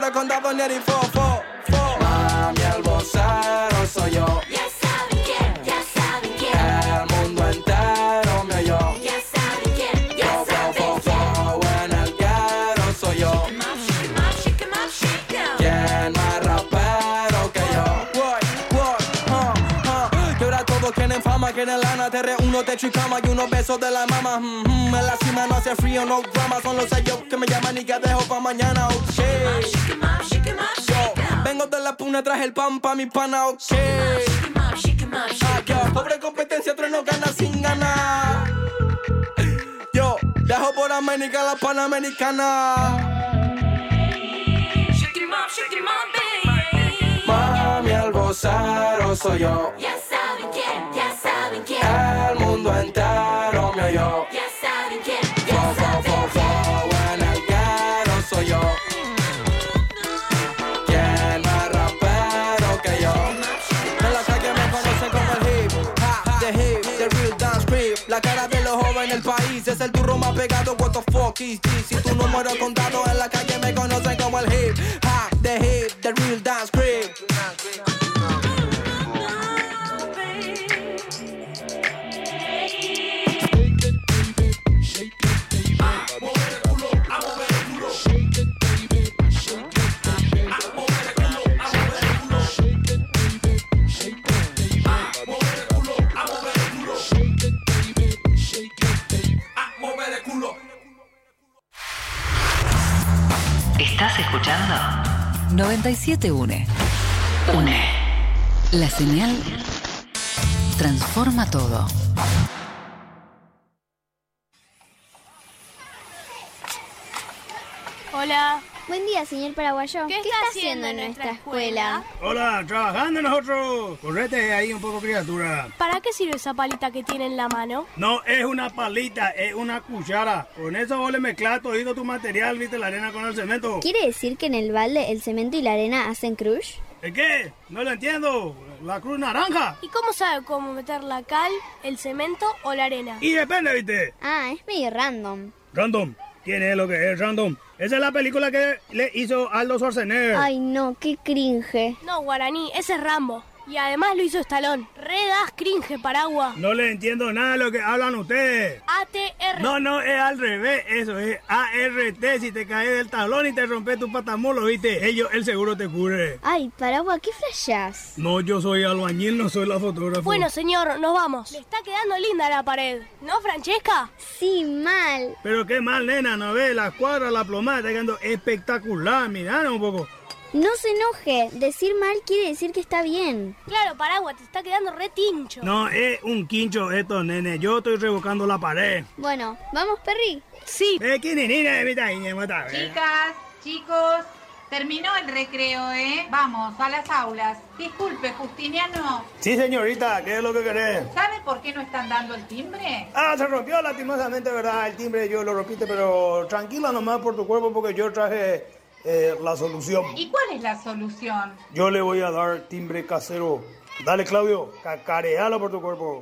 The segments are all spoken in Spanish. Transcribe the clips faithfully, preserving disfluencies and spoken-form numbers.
te he contado ni el fo, fo, fo. Mami, el vocero soy yo. Ya saben quién, ya saben quién. El mundo entero me oyó. Ya saben quién, ya saben Fo, fo, fo, en el guero soy yo. Shake 'em up, shake 'em up, shake 'em up. ¿Quién más rapero que yo? What, what, uh, uh. Que ahora todos quieren fama, quieren lana. Te reúno, techo y cama y unos besos de la mama. Mm-hmm. En la cima no hace frío, no drama. Son los sellos que me llaman y que dejo pa' mañana, ok. Shake 'em up, shake 'em up, shake 'em up. Vengo de la puna, traje el pan pa' mi pana, ok. Shake 'em up, shake 'em up, Ah, shake 'em yo, up. pobre competencia, tres no gana sin ganar. Yo, dejo por América la Panamericana. Shake 'em up, shake 'em up, baby. Mami, el vocero soy yo. Ya saben quién, ya saben quién. El mundo entero me oyó. Ya saben quién, Fo, ya fo, saben fo, fo, en el guero soy yo. ¿Quién más rapero que yo? En la calle me conocen como el hip hop, the hip, the real dance creep. La cara de los jóvenes del país es el turro más pegado. What the fuck is this? Si tu número es contado en la calle me conocen como el hip hop, the hip, the real dance creep. ¿Estás escuchando? noventa y siete UNE. UNE. La señal transforma todo. Hola. Buen día, señor paraguayo. ¿Qué está haciendo en nuestra escuela? Hola, trabajando nosotros. Correte ahí un poco, criatura. ¿Para qué sirve esa palita que tiene en la mano? No es una palita, es una cuchara. Con eso vos le mezclas todo tu material, viste, la arena con el cemento. ¿Quiere decir que en el balde el cemento y la arena hacen crush? ¿De qué? No lo entiendo. La cruz naranja. ¿Y cómo sabe cómo meter la cal, el cemento o la arena? Y depende, viste. Ah, es medio random. Random. ¿Quién es lo que es Random? Esa es la película que le hizo Aldo Schwarzenegger. Ay, no, qué cringe. No, Guaraní, ese es Rambo. Y además lo hizo Stallone. Re das cringe, Paraguas. No le entiendo nada de lo que hablan ustedes. A T R. No, no, es al revés. Eso es A R T. Si te caes del tablón y te rompes tu patamulo, viste, ellos, el seguro te cubre. Ay, Paraguas, ¿qué flashás? No, yo soy albañil, no soy la fotógrafa. Bueno, señor, nos vamos. Le está quedando linda la pared. ¿No, Francesca? Sí, mal. Pero qué mal, nena, ¿no ves? La cuadra, la plomada está quedando espectacular. Mirá un poco. No se enoje. Decir mal quiere decir que está bien. Claro, Paraguas, te está quedando re tincho. No, es un quincho esto, nene. Yo estoy revocando la pared. Bueno, ¿vamos, Perry? Sí. Eh, ¿quién es, nena? Mira, mira, Chicas, chicos, terminó el recreo, ¿eh? Vamos, a las aulas. Disculpe, Justiniano. Sí, señorita, ¿qué es lo que querés? ¿Sabe por qué no están dando el timbre? Ah, se rompió lastimosamente, ¿verdad? El timbre yo lo rompiste, pero tranquila nomás por tu cuerpo porque yo traje eh, la solución. ¿Y cuál es la solución? Yo le voy a dar timbre casero. Dale, Claudio, cacarealo por tu cuerpo.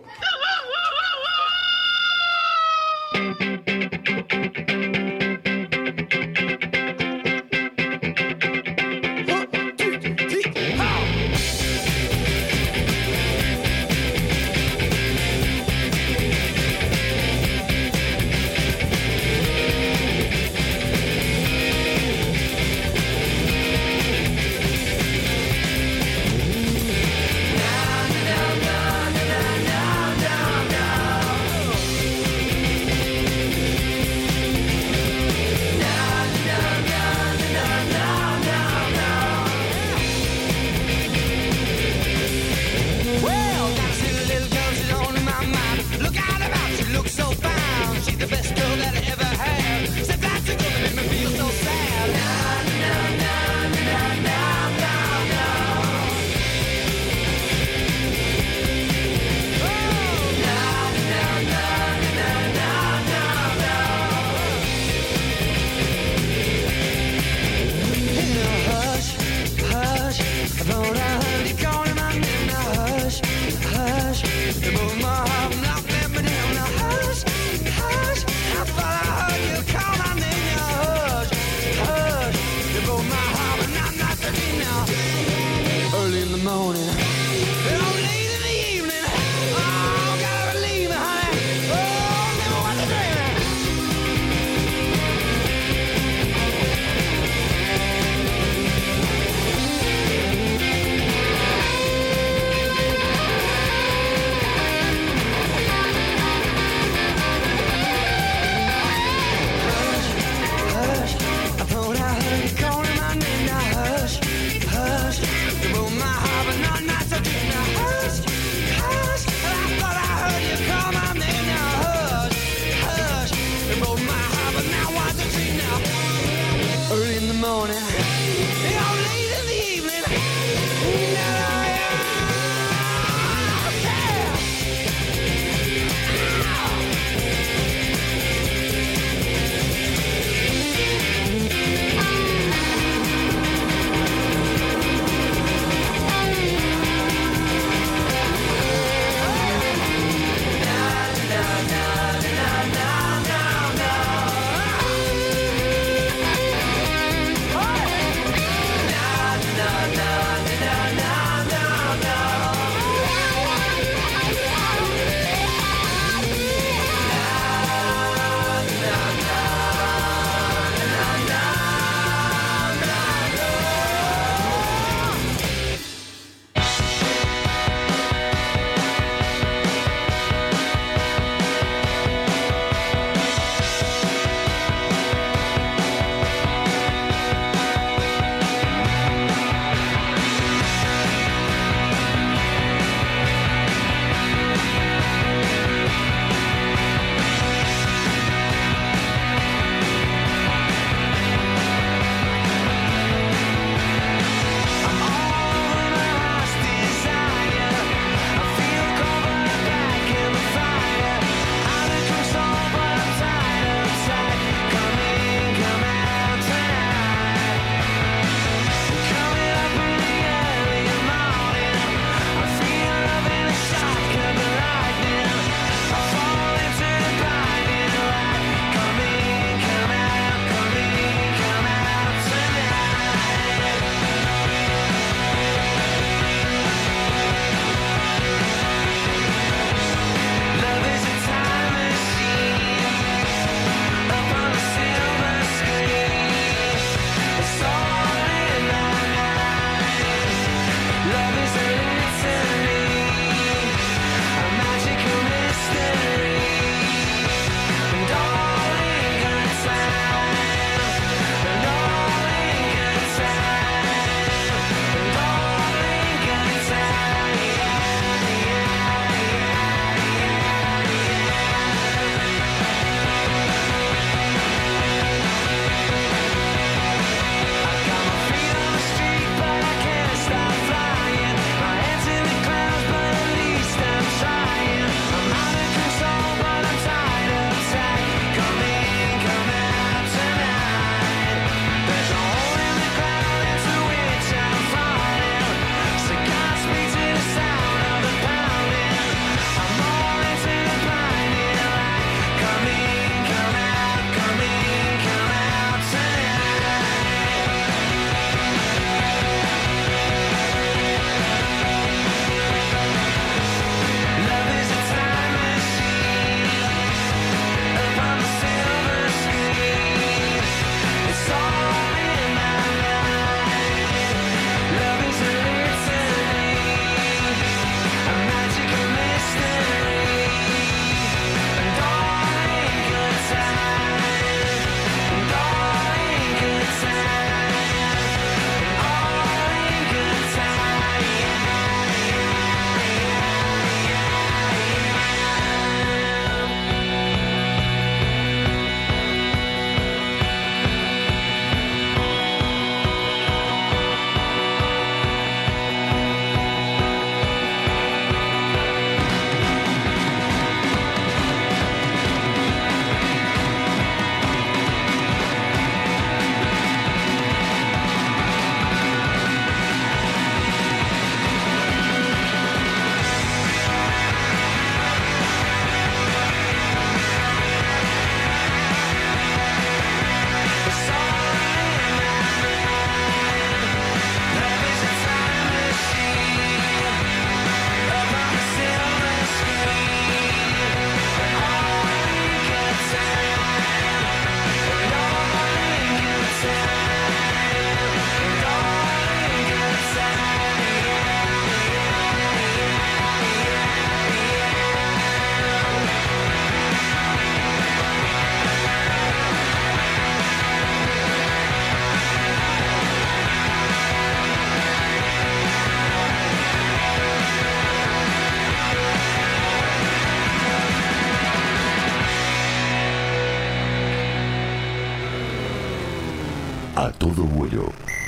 A todo vuelo.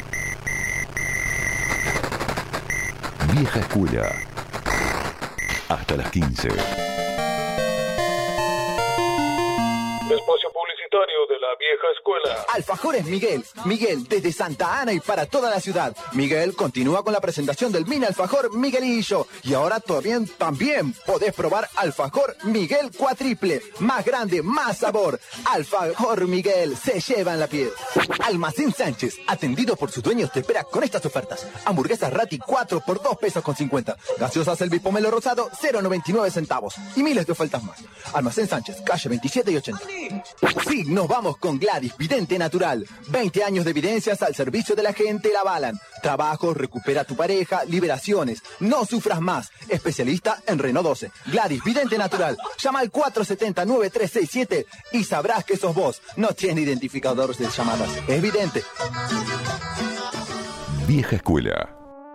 Vieja escuela. Hasta las quince. Espacio publicitario de la vieja escuela. Alfajores Miguel. Miguel, desde Santa Ana y para toda la ciudad. Miguel continúa con la presentación del mini alfajor Miguelillo. Y ahora todavía también podés probar alfajor Miguel cuatriple. Más grande, más sabor. Alfajor Miguel se lleva en la piel. Almacén Sánchez, atendido por sus dueños, te espera con estas ofertas. Hamburguesas Rati cuatro por dos pesos con cincuenta. Gaseosas El Pomelo Rosado cero noventa y nueve centavos. Y miles de ofertas más. Almacén Sánchez, calle veintisiete y ochenta. Sí, nos vamos con Gladys, vidente natural. veinte años de evidencias al servicio de la gente la avalan. Trabajo, recupera tu pareja, liberaciones. No sufras más. Especialista en Renault doce. Gladys, vidente natural. Llama al cuatro siete cero, nueve tres seis siete y sabrás que sos vos. No tiene identificadores de llamadas. Es vidente. Vieja escuela.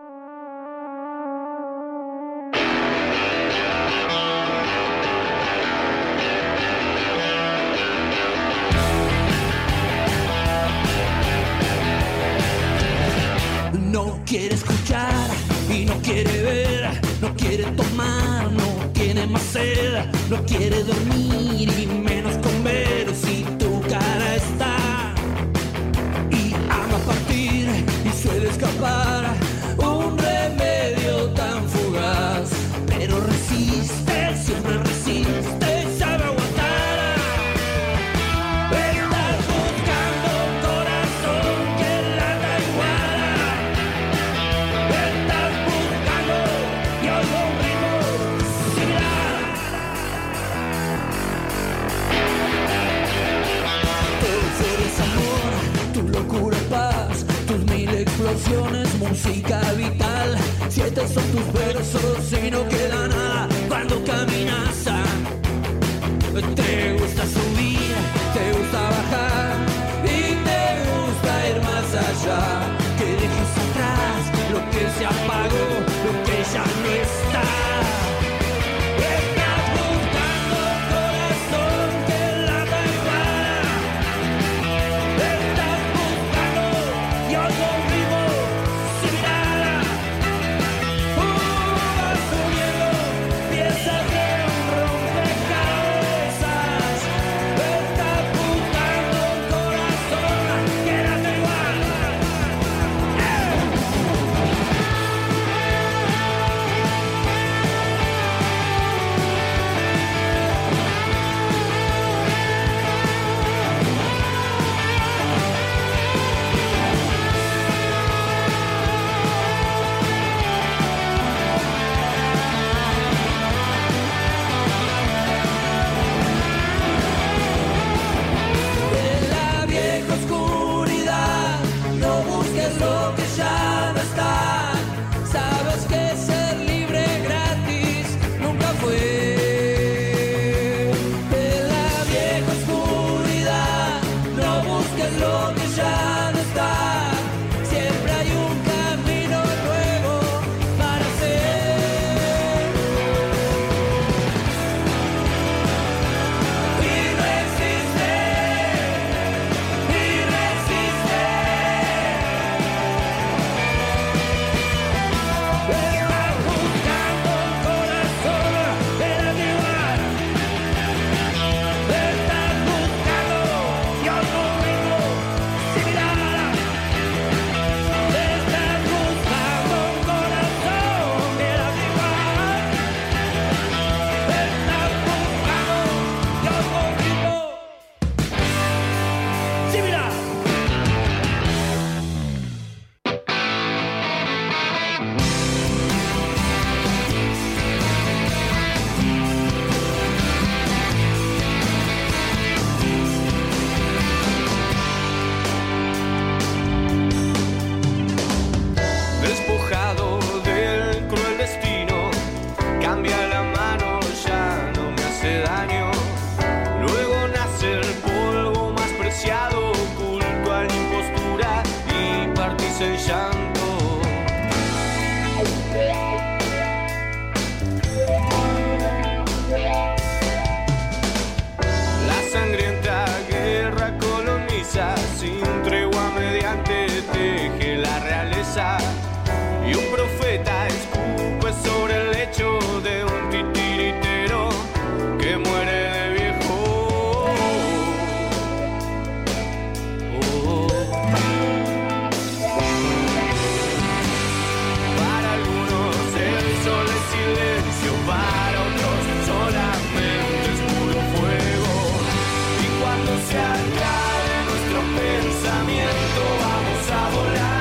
No quiere escuchar y no quiere ver, no quiere tomar, no tiene más sed, no quiere dormir y menos comer si tu cara está. Y ama partir y suele escapar, un remedio tan fugaz, pero resiste, siempre resiste y sabe aguantar. Estás buscando un corazón que lata igual. Estás buscando y oigo un ritmo similar. Todo eres amor, tu locura paz, tus mil explosiones, música vital. Siete son tus versos y no queda nada cuando caminas. Te gusta subir, te gusta bajar y te gusta ir más allá. Que dejes atrás lo que se apagó, lo que ya no está. Estás buscando un corazón que lata igual. Estás buscando y oigo un ritmo similar. Uh, vas subiendo piezas de un rompecabezas. Estás buscando un corazón que lata igual. En la vieja oscuridad, no busques lo que ya no está. Sabes que ser libre gratis nunca fue. En la vieja oscuridad, no busques lo que ya no está. Siempre hay un camino nuevo para hacer. Y no existe, y no existe. Estás buscando un corazón en el igual. Estás buscando y otro ritmo similar. Estás buscando un corazón en el igual. Estás buscando y otro ritmo similar. Despojado del cruel destino, cambia la mano, ya no me hace daño. Luego nace el polvo más preciado, oculto a la impostura y partís en llanto. La sangrienta guerra coloniza sin tregua mediante cabeza y un profeta escupe sobre el lecho de un titiritero que muere de viejo. Oh. Para algunos el sol es silencio, para otros solamente es puro fuego. Y cuando se acabe nuestro pensamiento vamos a volar.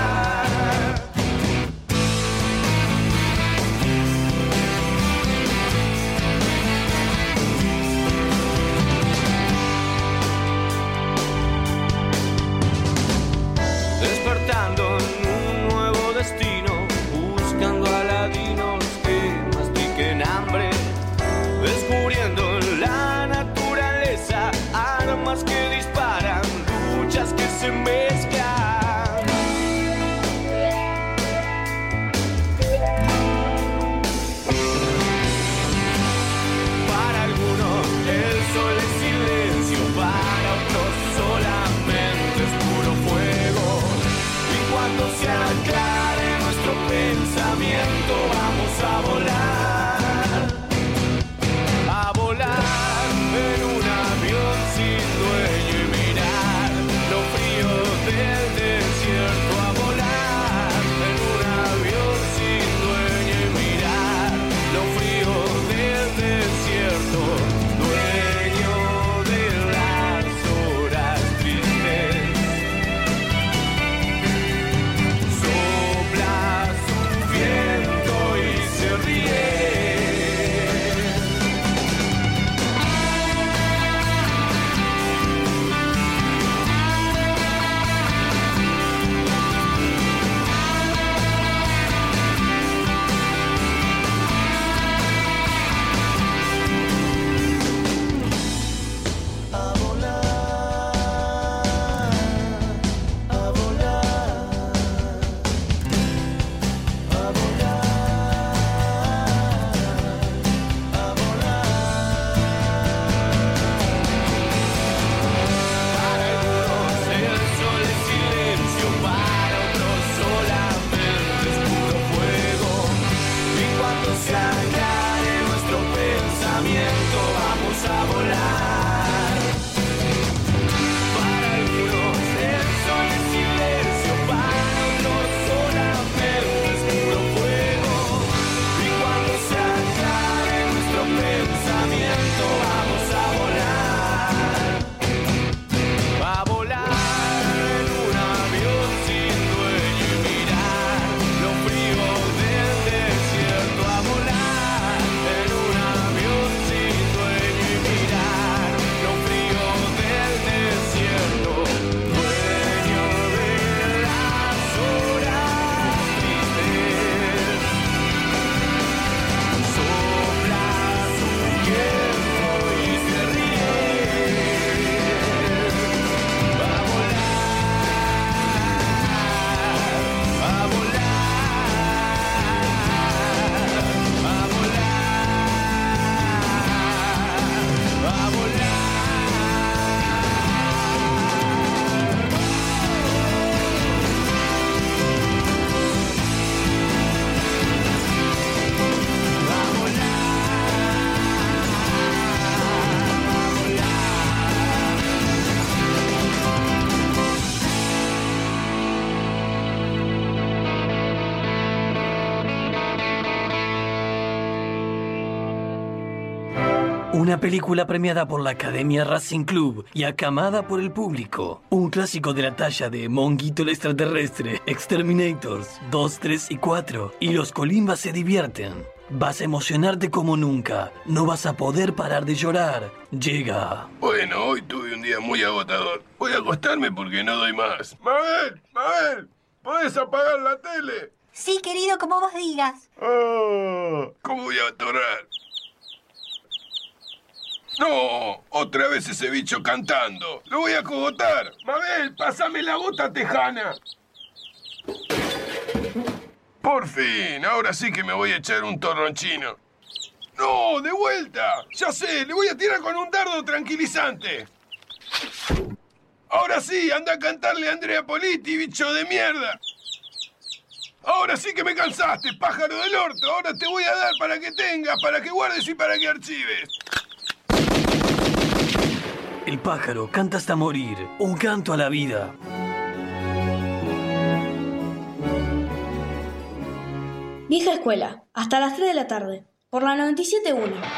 Despertando en un nuevo destino, buscando aladinos que mastiquen hambre, descubriendo en la naturaleza armas que disparan, luchas que se mezclan. Para algunos el sol es silencio, para otros solamente es puro fuego. Y cuando se aclare nuestro pensamiento vamos a volar, a volar en un avión sin dueño y mirar lo frío del desierto, a volar en un avión sin dueño y mirar lo frío del desierto, dueño de las horas tristes. Sopla su viento y se ríe. A volar, a volar, a volar, a volar. Para algunos el sol es silencio, para otros solamente es puro fuego. Y cuando se aclare nuestro pensamiento vamos a volar. Para algunos el sol es silencio, para otros solamente es puro fuego. Y cuando se aclare nuestro pensamiento vamos a volar, a volar en un avión sin dueño y mirar lo frío del desierto, a volar en un avión sin dueño y mirar lo frío del desierto, dueño de las horas tristes. Sopla su viento y se ríe. Va a volar, a volar, a volar, a volar. Una película premiada por la Academia Racing Club y aclamada por el público. Un clásico de la talla de Monguito el extraterrestre, Exterminators dos, tres y cuatro. Y los Colimbas se divierten. Vas a emocionarte como nunca. No vas a poder parar de llorar. Llega. Bueno, hoy tuve un día muy agotador. Voy a acostarme porque no doy más. Mabel, Mabel, ¿podés apagar la tele? Sí, querido, como vos digas. Oh, ¿cómo voy a atorar? No, otra vez ese bicho cantando. Lo voy a cogotar. Mabel, pásame la bota tejana. Por fin, ahora sí que me voy a echar un torronchino. ¡No, de vuelta! Ya sé, le voy a tirar con un dardo tranquilizante. ¡Ah! Ahora sí, anda a cantarle a Andrea Politi, bicho de mierda. Ahora sí que me cansaste, pájaro del orto. Ahora te voy a dar para que tengas, para que guardes y para que archives. El pájaro canta hasta morir. Un canto a la vida. Vieja escuela, hasta las tres de la tarde, por la noventa y siete punto uno.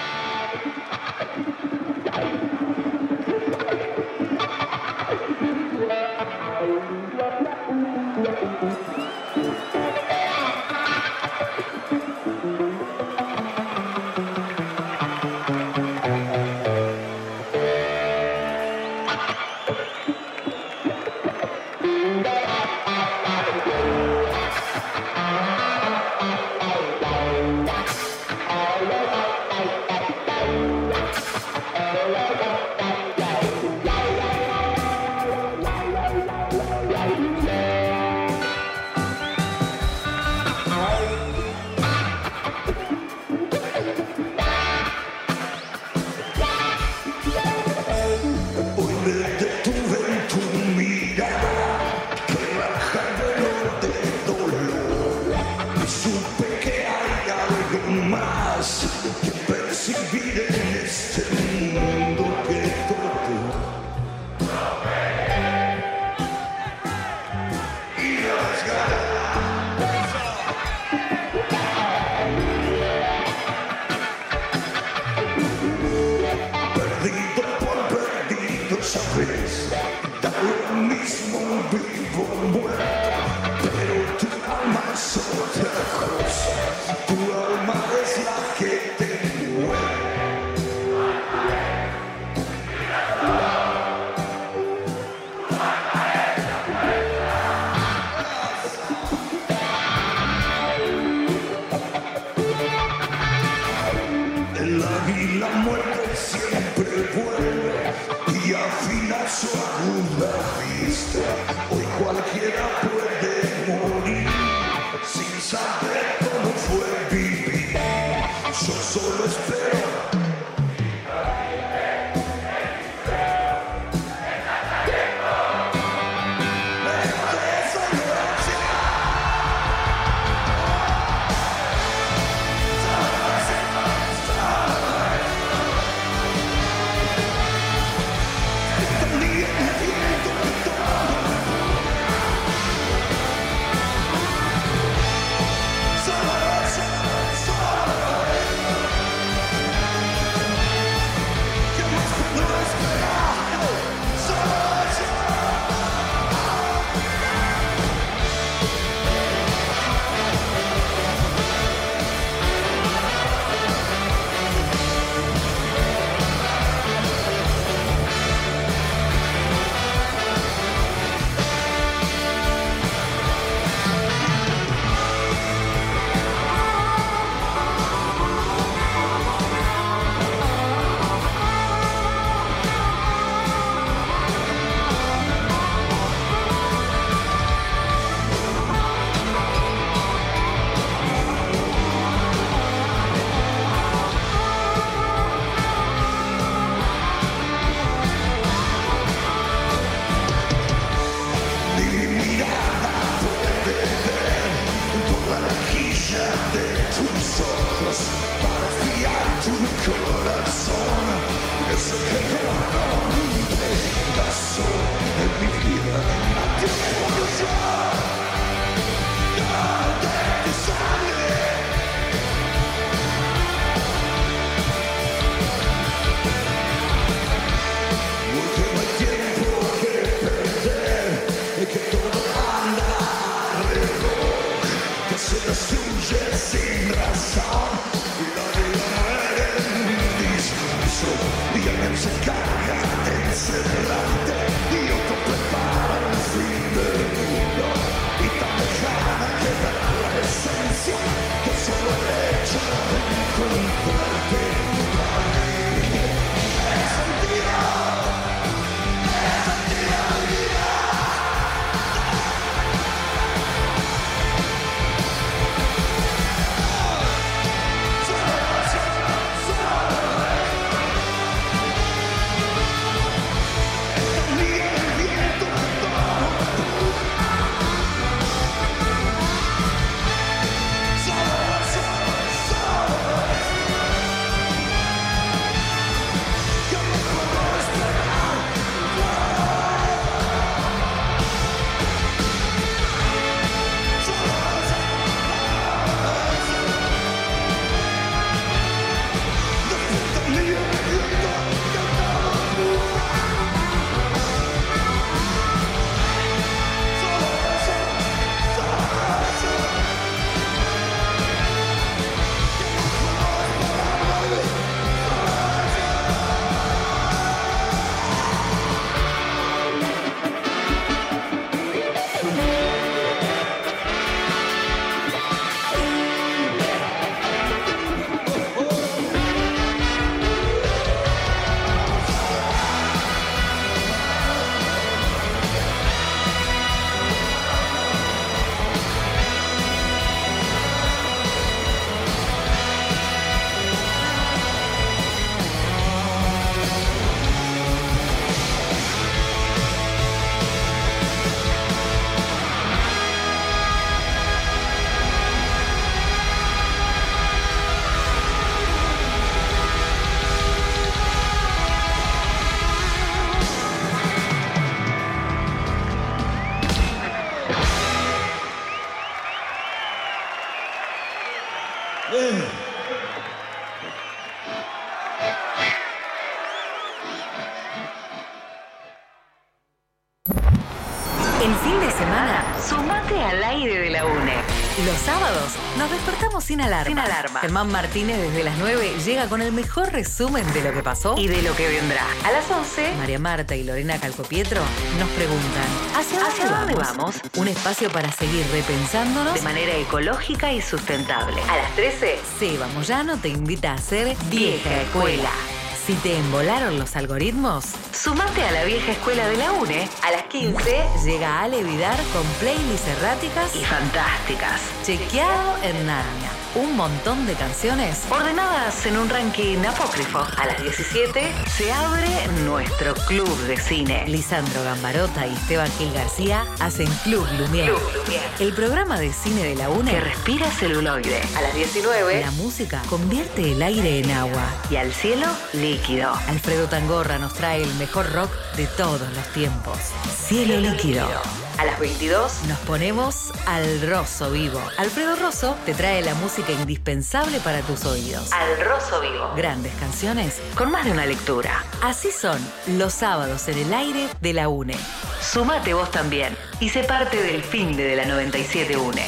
El fin de semana, sumate al aire de la UNE. Los sábados nos despertamos sin alarma. Sin alarma. Germán Martínez desde las nueve llega con el mejor resumen de lo que pasó y de lo que vendrá. A las once, María Marta y Lorena Calcopietro nos preguntan ¿Hacia dónde, ¿Hacia dónde vamos? vamos? Un espacio para seguir repensándonos de manera ecológica y sustentable. A las trece, Seba Moyano te invita a hacer Vieja Escuela. Si te embolaron los algoritmos, sumate a la vieja escuela de la UNE. A las quince llega Ale Vidar con playlists erráticas y fantásticas. Chequeado en Narnia. Un montón de canciones ordenadas en un ranking apócrifo. A las diecisiete se abre nuestro club de cine. Lisandro Gambarota y Esteban Gil García hacen Club Lumière. Club Lumière. El programa de cine de la UNE que respira celuloide. A las diecinueve la música convierte el aire en agua y al cielo líquido. Alfredo Tangorra nos trae el mejor rock de todos los tiempos. Cielo, cielo líquido. líquido. A las veintidós nos ponemos al Rosso Vivo. Alfredo Rosso te trae la música indispensable para tus oídos. Al Rosso Vivo. Grandes canciones con más de una lectura. Así son los sábados en el aire de la UNE. Sumate vos también y sé parte del fin de la noventa y siete UNE.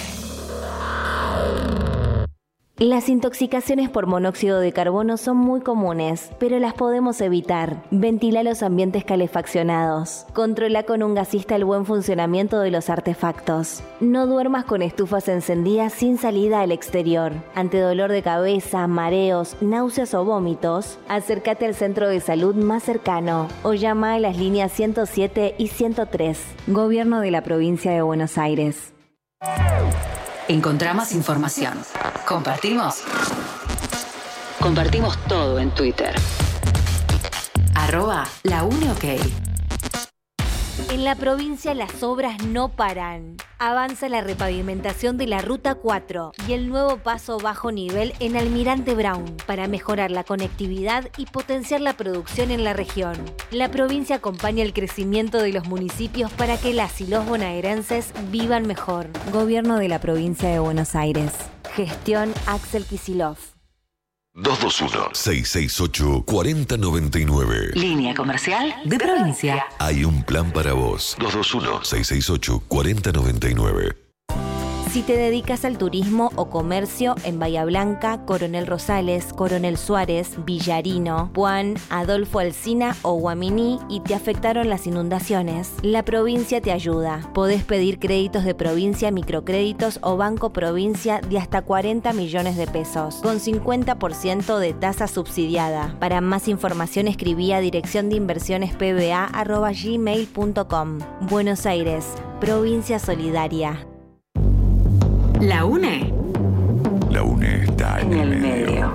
Las intoxicaciones por monóxido de carbono son muy comunes, pero las podemos evitar. Ventila los ambientes calefaccionados. Controla con un gasista el buen funcionamiento de los artefactos. No duermas con estufas encendidas sin salida al exterior. Ante dolor de cabeza, mareos, náuseas o vómitos, acércate al centro de salud más cercano o llama a las líneas ciento siete y ciento tres. Gobierno de la Provincia de Buenos Aires. Encontramos información. Compartimos. Compartimos todo en Twitter. Arroba la UNE OK. En la provincia las obras no paran. Avanza la repavimentación de la Ruta cuatro y el nuevo paso bajo nivel en Almirante Brown para mejorar la conectividad y potenciar la producción en la región. La provincia acompaña el crecimiento de los municipios para que las y los bonaerenses vivan mejor. Gobierno de la Provincia de Buenos Aires. Gestión Axel Kicillof. dos dos uno, seis seis ocho, cuatro cero nueve nueve. Línea comercial de provincia. Hay un plan para vos. dos dos uno, seis seis ocho, cuatro cero nueve nueve. Si te dedicas al turismo o comercio en Bahía Blanca, Coronel Rosales, Coronel Suárez, Villarino, Puan, Adolfo Alsina o Guaminí y te afectaron las inundaciones, la provincia te ayuda. Podés pedir créditos de provincia, microcréditos o Banco Provincia de hasta cuarenta millones de pesos, con cincuenta por ciento de tasa subsidiada. Para más información escribí a dirección de inversiones p b a arroba gmail punto com. Buenos Aires, provincia solidaria. La UNE. La UNE está en, en el medio. medio.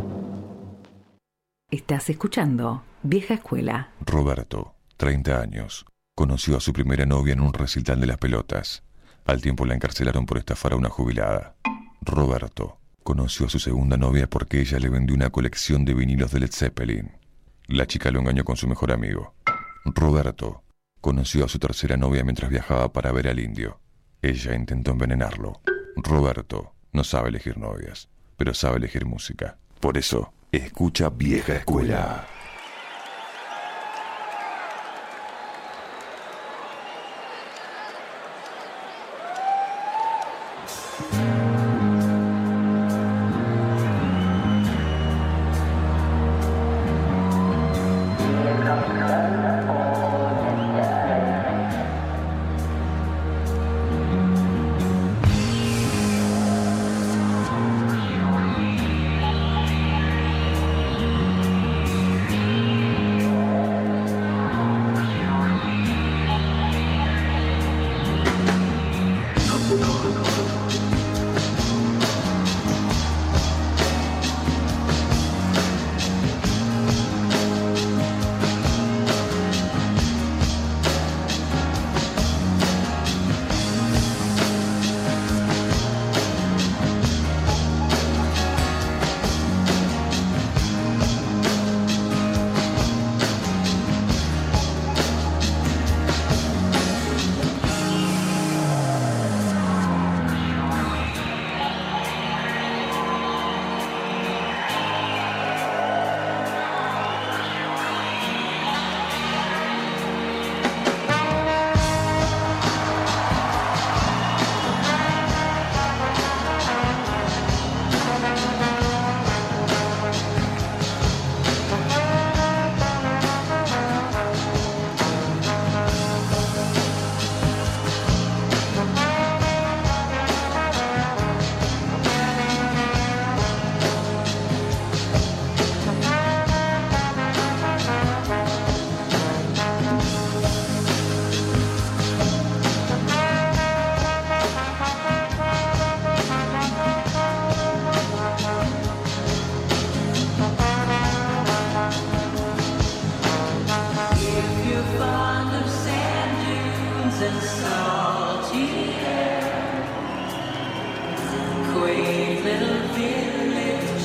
Estás escuchando Vieja Escuela. Roberto, treinta años, conoció a su primera novia en un recital de las pelotas. Al tiempo la encarcelaron por estafar a una jubilada. Roberto conoció a su segunda novia porque ella le vendió una colección de vinilos de Led Zeppelin. La chica lo engañó con su mejor amigo. Roberto conoció a su tercera novia mientras viajaba para ver al indio. Ella intentó envenenarlo. Roberto no sabe elegir novias, pero sabe elegir música. Por eso, escucha Vieja Escuela.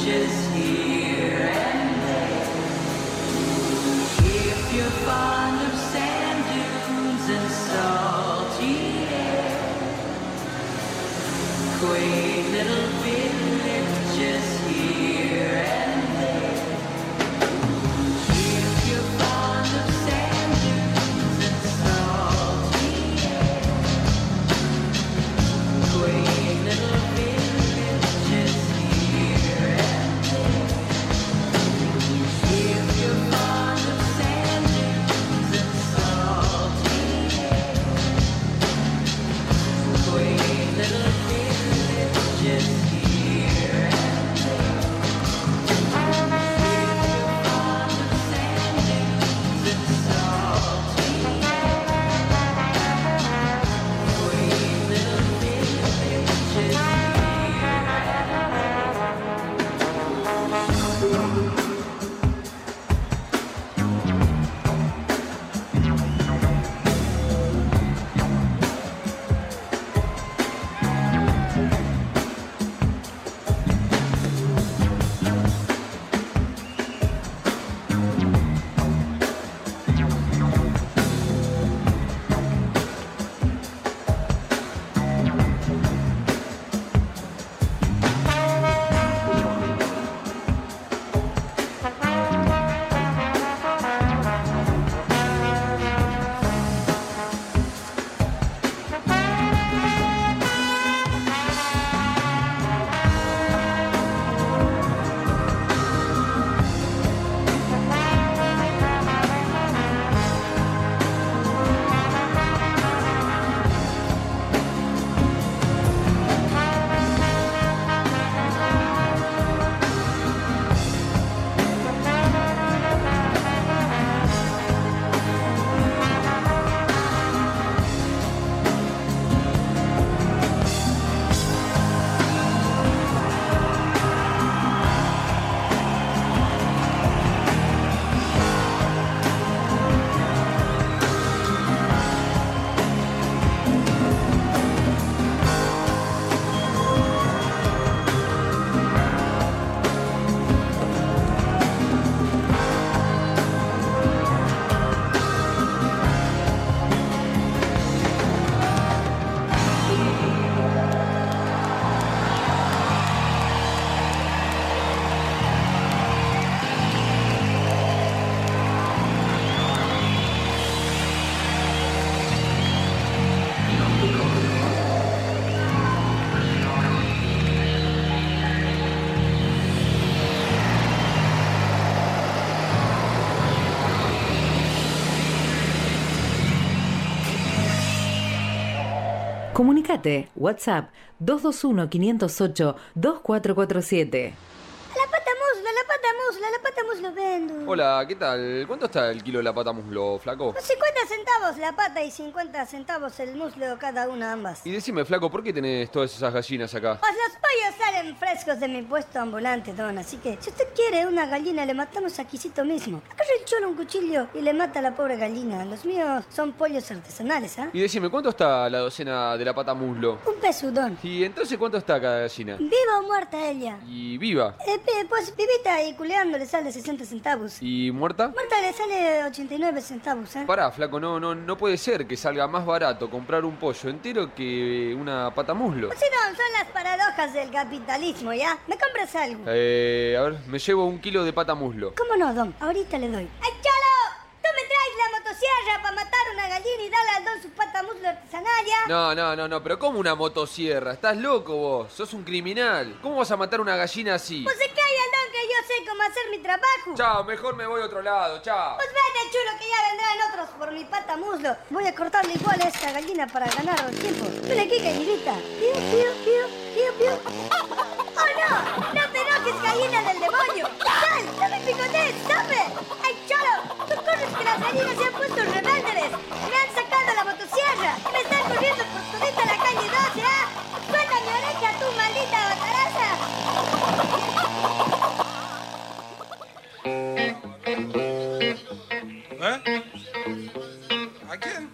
villages here and there. If you're fond of sand dunes and salty air, quaint little villages here and there. If you're fond of sand dunes and salty air, quaint little villages here and there. If you're fond of sand dunes and salty air, quaint little villages here and there. Comunicate, WhatsApp dos dos uno, cinco cero ocho, dos cuatro cuatro siete. La pata muslo, la pata muslo, la pata muslo vendo. Hola, ¿qué tal? ¿Cuánto está el kilo de la pata muslo, flaco? cincuenta centavos la pata y cincuenta centavos el muslo cada una ambas. Y decime, flaco, ¿por qué tenés todas esas gallinas acá? Pues los pollos salen frescos de mi puesto ambulante, don. Así que, si usted quiere una gallina, le matamos aquícito mismo. Agarra el cholo un cuchillo y le mata a la pobre gallina. Los míos son pollos artesanales, ¿ah? Y decime, ¿cuánto está la docena de la pata muslo? Un peso, don. ¿Y entonces cuánto está cada gallina? ¿Viva o muerta ella? ¿Y viva? Eh, pues vivita y culeando le sale sesenta centavos. ¿Y muerta? Muerta le sale ochenta y nueve centavos, ¿eh? Pará, flaco, no, no, no puede ser que salga más barato comprar un pollo entero que una pata muslo. Pues sí, don, son las paradojas del capitalismo, ¿ya? ¿Me compras algo? Eh, a ver, me llevo un kilo de pata muslo. ¿Cómo no, don? Ahorita le doy. ¡Ay, cholo! ¿Tú me traes la motosierra para matar una gallina y darle al don su pata muslo artesanal, ya? No, no, no, no, pero ¿cómo una motosierra? ¿Estás loco vos? Sos un criminal. ¿Cómo vas a matar una gallina así? Pues se cae al don que yo sé cómo hacer mi trabajo. Chao, mejor me voy a otro lado, chao. Pues vete, chulo, que ya vendrán otros por mi pata muslo. Voy a cortarle igual a esta gallina para ganar el tiempo. Ven aquí, gallinita. Pío, pío, pío, pío, pío. ¡Oh, no! ¡No te enojes, gallina del demonio! ¡Sal! ¡No me picotees! ¡Sabe! ¡Ay, cholo! ¡Tú corres que las gallinas se han puesto rebeldes! ¡Me han sacado la motosierra! ¡Me están corriendo por todita la calle doce, ah! ¡Suelta mi oreja, tú, maldita bataraza! ¿Eh? ¿A quién?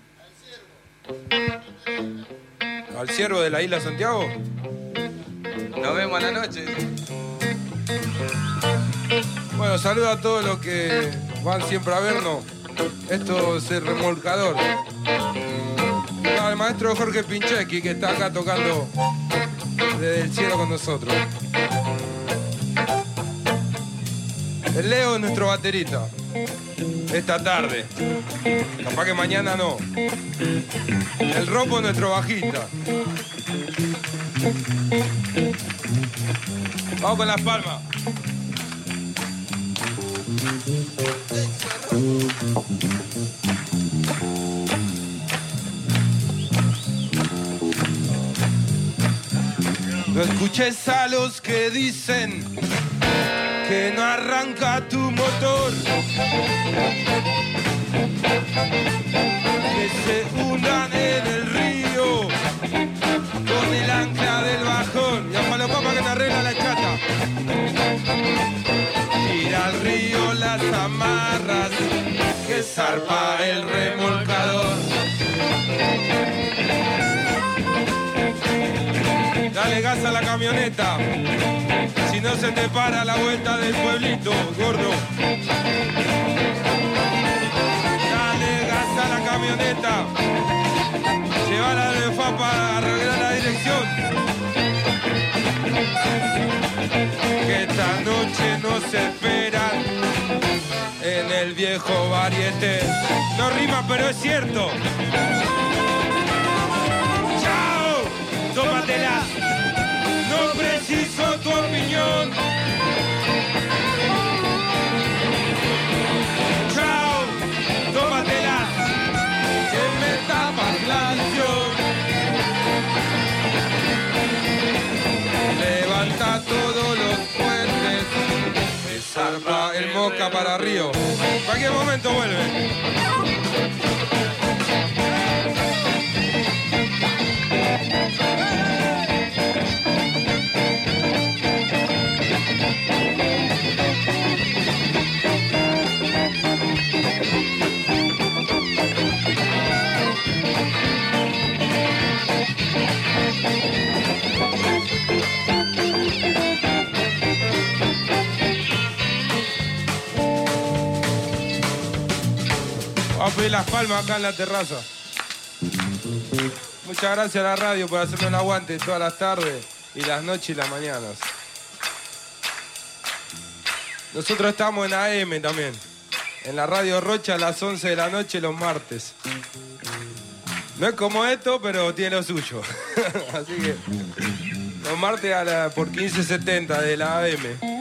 ¿Al ciervo de la isla Santiago? Nos vemos a la noche. Bueno, saludo a todos los que van siempre a vernos. Esto es el remolcador. No, el maestro Jorge Pincheski, que está acá tocando desde el cielo con nosotros. El Leo es nuestro baterista. Esta tarde. Capaz que mañana no. El Ropo es nuestro bajista. Vamos con las palmas. No escuches a los que dicen que no arranca tu motor, que se hundan en el río con el ancla del bajón. Y a Palo Papa que te arregla la chata. Tira al río las amarras, que zarpa el remolcador. Dale gas a la camioneta, si no se te para la vuelta del pueblito, gordo. Dale gas a la camioneta, llévala de F A para arreglar la dirección. Que esta noche nos esperan en el viejo varieté. No rima, pero es cierto. ¡Chao! Tómatela. No preciso tu opinión. Chao, tómatela, que me tapas la acción. Levanta todos los puentes, que zarpa el Moca para Río. En cualquier momento vuelve. Vamos a pedir las palmas acá en la terraza. Muchas gracias a la radio por hacerme un aguante todas las tardes y las noches y las mañanas. Nosotros estamos en A M también, en la radio Rocha a las once de la noche los martes. No es como esto, pero tiene lo suyo. Así que los martes a la, por quince setenta de la A M.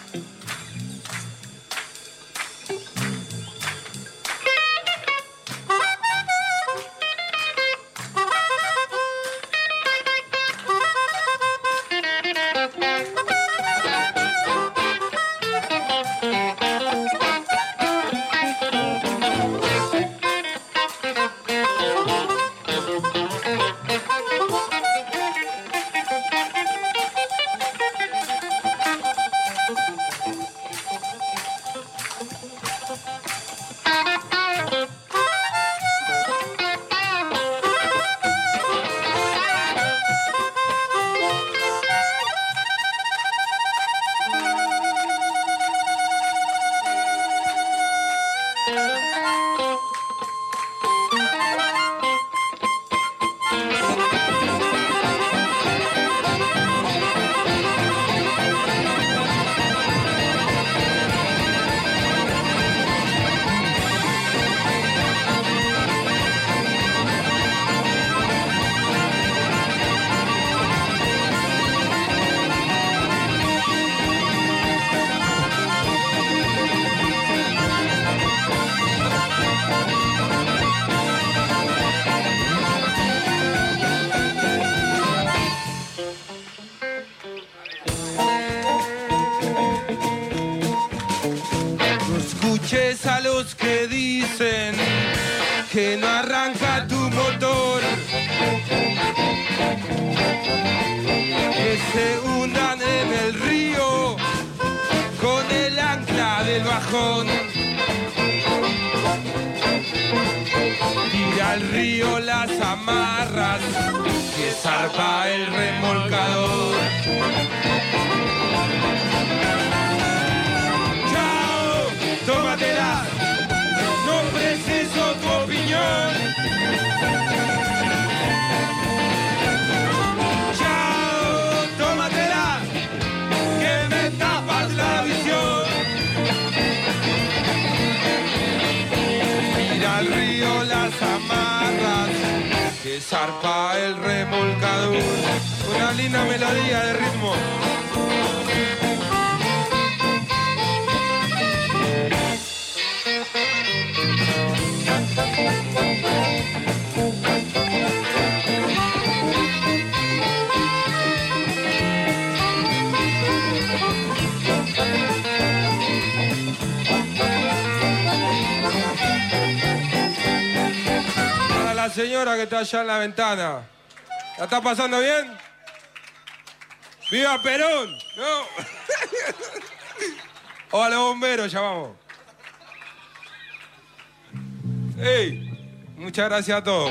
A los que dicen que no arranca tu motor, que se hundan en el río con el ancla del bajón. Tira al río las amarras, que zarpa el remolcador. ¡Chao! que zarpa el remolcador. Una linda melodía de ritmo. Para la señora que está allá en la ventana. ¿La está pasando bien? ¡Viva Perón! ¿No? O a los bomberos llamamos. ¡Ey! Muchas gracias a todos.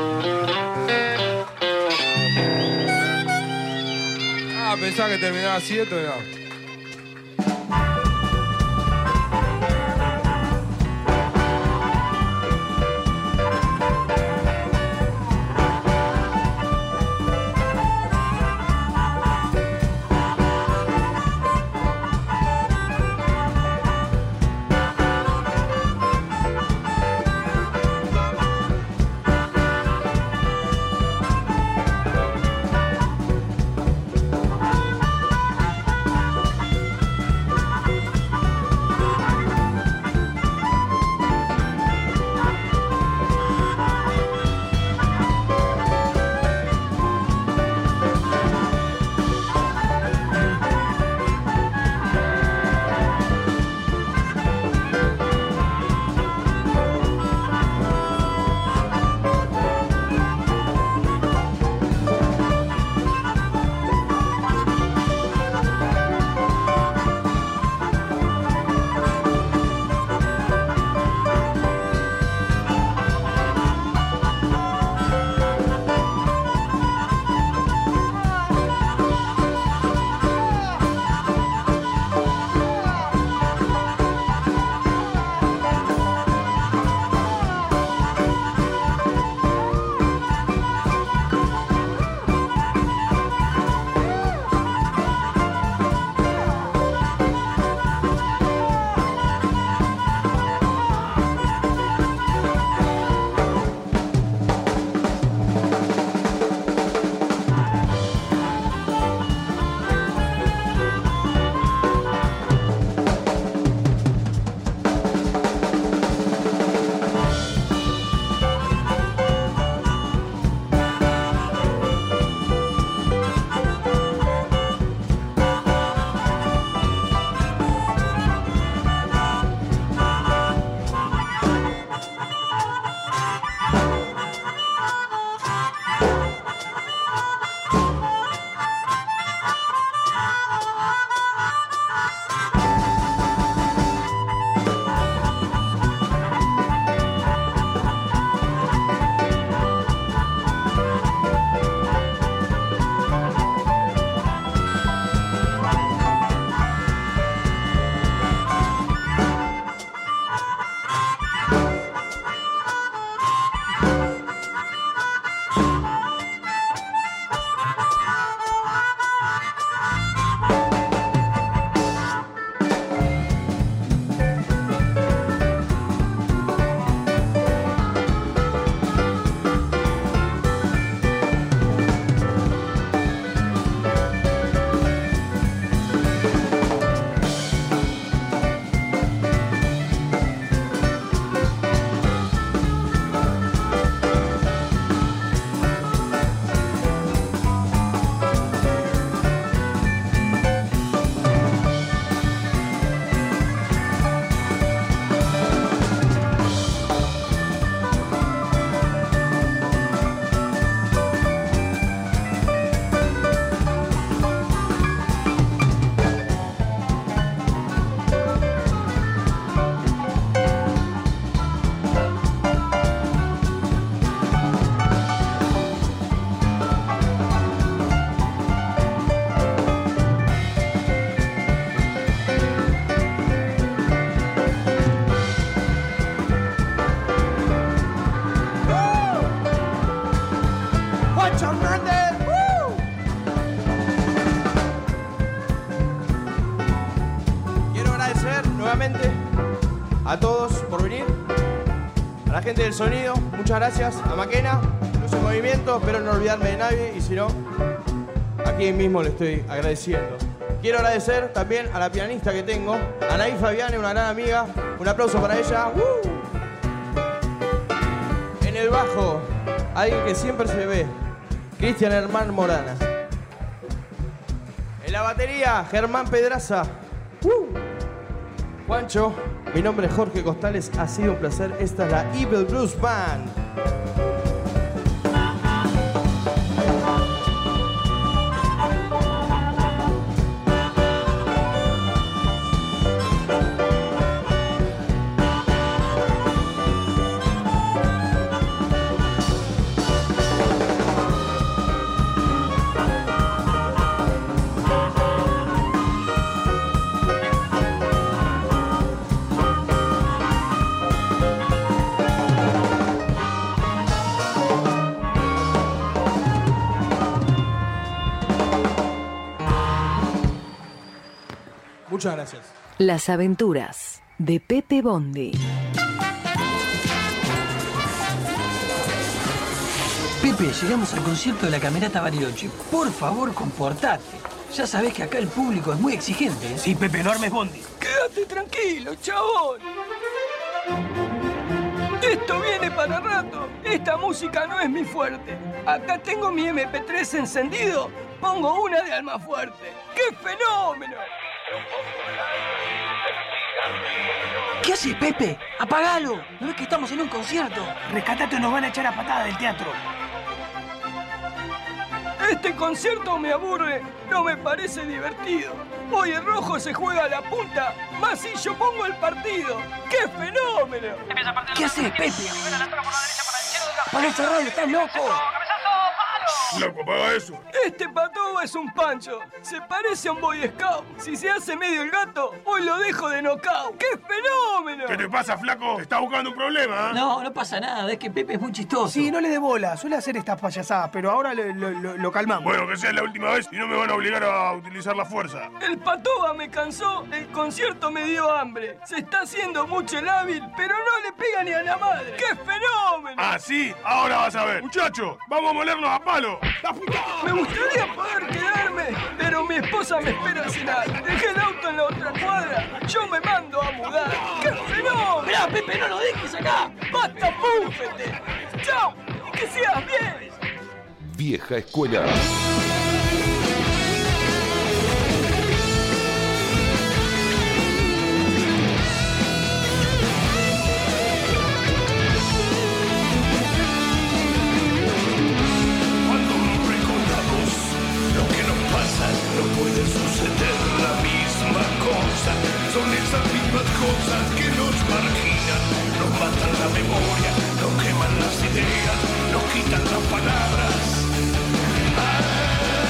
Ah, pensaba que terminaba así esto, no. a todos por venir. A la gente del sonido, muchas gracias. A Maquena, estamos en movimiento, espero no olvidarme de nadie y si no, aquí mismo le estoy agradeciendo. Quiero agradecer también a la pianista que tengo, Anaí Fabiane, una gran amiga. Un aplauso para ella. ¡Uh! En el bajo, alguien que siempre se ve, Cristian Hermán Morana. En la batería, Germán Pedraza. ¡Uh! Juancho, mi nombre es Jorge Costales, ha sido un placer. Esta es la Evil Blues Band. Muchas gracias. Las aventuras de Pepe Bondi. Pepe, llegamos al concierto de la Camerata Bariloche. Por favor, comportate. Ya sabés que acá el público es muy exigente, ¿eh? Sí, Pepe, no armes Bondi. Quédate tranquilo, chabón. Esto viene para rato. Esta música no es mi fuerte. Acá tengo mi eme pe tres encendido. Pongo una de Almafuerte. ¡Qué fenómeno! ¿Qué haces, Pepe? ¡Apagalo! ¿No ves que estamos en un concierto? Rescatate o nos van a echar a patada del teatro. Este concierto me aburre. No me parece divertido. Hoy el rojo se juega a la punta. Más si yo pongo el partido. ¡Qué fenómeno! ¿Qué haces, Pepe? ¡Para esa radio, estás loco! ¡Loco, paga eso! Este patoba es un pancho. Se parece a un Boy Scout. Si se hace medio el gato, hoy lo dejo de knockout. ¡Qué fenómeno! ¿Qué te pasa, flaco? Te estás buscando un problema, ¿eh? No, no pasa nada. Es que Pepe es muy chistoso. Sí, no le dé bola. Suele hacer estas payasadas, pero ahora lo, lo, lo, lo calmamos. Bueno, que sea la última vez y no me van a obligar a utilizar la fuerza. El patoba me cansó. El concierto me dio hambre. Se está haciendo mucho el hábil, pero no le pega ni a la madre. ¡Qué fenómeno! Ah, sí. Ahora vas a ver. Muchachos, vamos a molernos a palo. Me gustaría poder quedarme, pero mi esposa me espera a cenar. Dejé el auto en la otra cuadra. Yo me mando a mudar. ¡Qué fenómeno! Mirá, Pepe, no lo dejes acá. ¡Basta, púfete! ¡Chao! ¡Y que seas bien! Vieja escuela. No puede suceder la misma cosa. Son esas mismas cosas que nos marginan, nos matan la memoria, nos queman las ideas, nos quitan las palabras. Ah,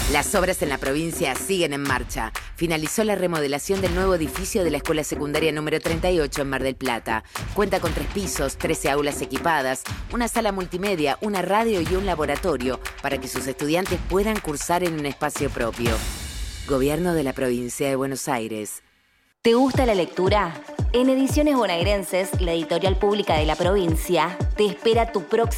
Las obras en la provincia siguen en marcha. Finalizó la remodelación del nuevo edificio de la Escuela Secundaria número treinta y ocho en Mar del Plata. Cuenta con tres pisos, trece aulas equipadas, una sala multimedia, una radio y un laboratorio para que sus estudiantes puedan cursar en un espacio propio. Gobierno de la Provincia de Buenos Aires. ¿Te gusta la lectura? En Ediciones Bonaerenses, la editorial pública de la provincia, te espera tu próximo